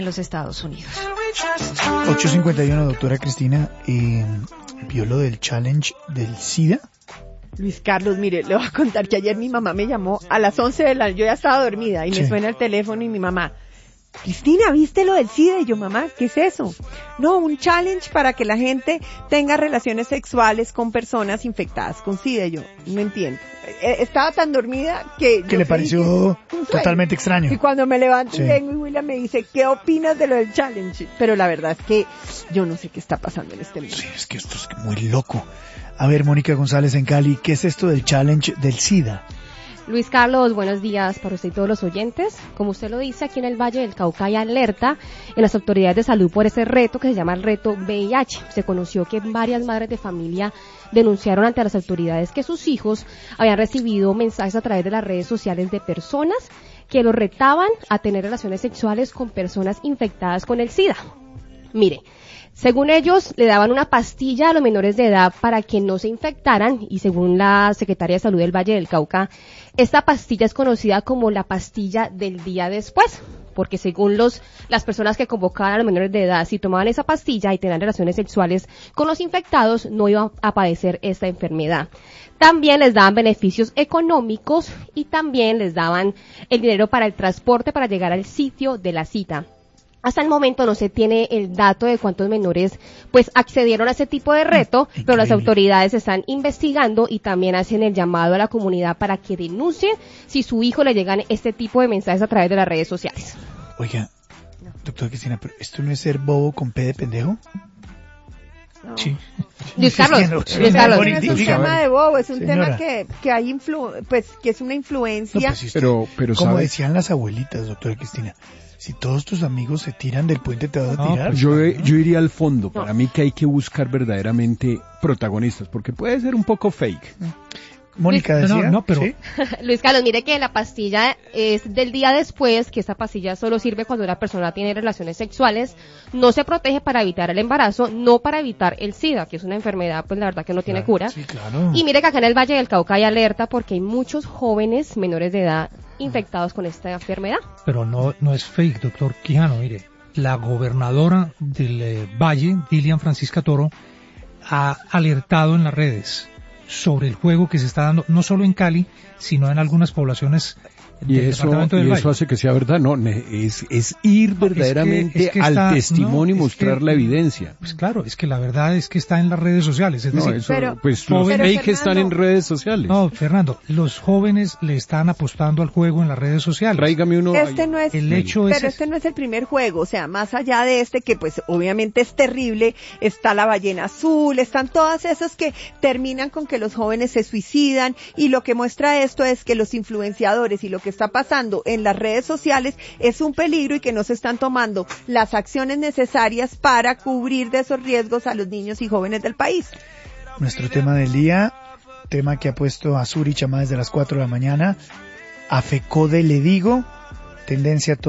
en los Estados Unidos. 8:51, doctora Cristina, ¿vio lo del challenge del SIDA? Luis Carlos, mire, le voy a contar que ayer mi mamá me llamó a las 11 de la noche, yo ya estaba dormida y me suena el teléfono y mi mamá, Cristina, ¿viste lo del SIDA? Y yo, mamá, ¿qué es eso? No, un challenge para que la gente tenga relaciones sexuales con personas infectadas con SIDA. Y yo, no entiendo. Estaba tan dormida que le pareció totalmente extraño. Y cuando me levanto y vengo y William me dice, ¿qué opinas de lo del challenge? Pero la verdad es que yo no sé qué está pasando en este mundo. Sí, es que esto es muy loco. A ver, Mónica González en Cali, ¿qué es esto del challenge del SIDA? Luis Carlos, buenos días para usted y todos los oyentes. Como usted lo dice, aquí en el Valle del Cauca hay alerta en las autoridades de salud por ese reto que se llama el reto VIH. Se conoció que varias madres de familia denunciaron ante las autoridades que sus hijos habían recibido mensajes a través de las redes sociales de personas que los retaban a tener relaciones sexuales con personas infectadas con el SIDA. Mire, según ellos, le daban una pastilla a los menores de edad para que no se infectaran y según la Secretaría de Salud del Valle del Cauca, esta pastilla es conocida como la pastilla del día después, porque según las personas que convocaban a los menores de edad, si tomaban esa pastilla y tenían relaciones sexuales con los infectados, no iban a padecer esta enfermedad. También les daban beneficios económicos y también les daban el dinero para el transporte para llegar al sitio de la cita. Hasta el momento no se tiene el dato de cuántos menores pues accedieron a ese tipo de reto, pero las autoridades están investigando y también hacen el llamado a la comunidad para que denuncien si su hijo le llegan este tipo de mensajes a través de las redes sociales. Oiga, doctora Cristina, ¿pero esto no es ser bobo con P de pendejo? No. Sí. Luis Carlos. No es un tema de bobo, es un tema que hay que es una influencia. No, pues pero como decían las abuelitas, doctora Cristina, si todos tus amigos se tiran del puente, te vas a tirar. Pues yo iría al fondo. Para mí que hay que buscar verdaderamente protagonistas, porque puede ser un poco fake. Mónica decía. Pero ¿sí? Luis Carlos, mire que la pastilla es del día después, que esta pastilla solo sirve cuando una persona tiene relaciones sexuales, no se protege para evitar el embarazo, no para evitar el SIDA, que es una enfermedad, pues la verdad que no tiene cura. Sí, claro. Y mire que acá en el Valle del Cauca hay alerta porque hay muchos jóvenes menores de edad infectados con esta enfermedad. Pero no es fake, doctor Quijano, mire. La gobernadora del Valle, Dilian Francisca Toro, ha alertado en las redes sobre el juego que se está dando, no solo en Cali, sino en algunas poblaciones del departamento del Valle. Eso hace que sea verdad, no, es ir verdaderamente es que al testimonio y mostrar la evidencia. Pues claro, es que la verdad es que está en las redes sociales, es decir, pues los fake están en redes sociales. No, Fernando, los jóvenes le están apostando al juego en las redes sociales. Tráigame uno. Este no es el primer juego, o sea, más allá de este que pues obviamente es terrible, está la ballena azul, están todas esas que terminan con que los jóvenes se suicidan y lo que muestra esto es que los influenciadores y lo que está pasando en las redes sociales es un peligro y que no se están tomando las acciones necesarias para cubrir de esos riesgos a los niños y jóvenes del país. Nuestro tema del día, tema que ha puesto a Zurich a más de las 4 de la mañana, a FECODE le digo, tendencia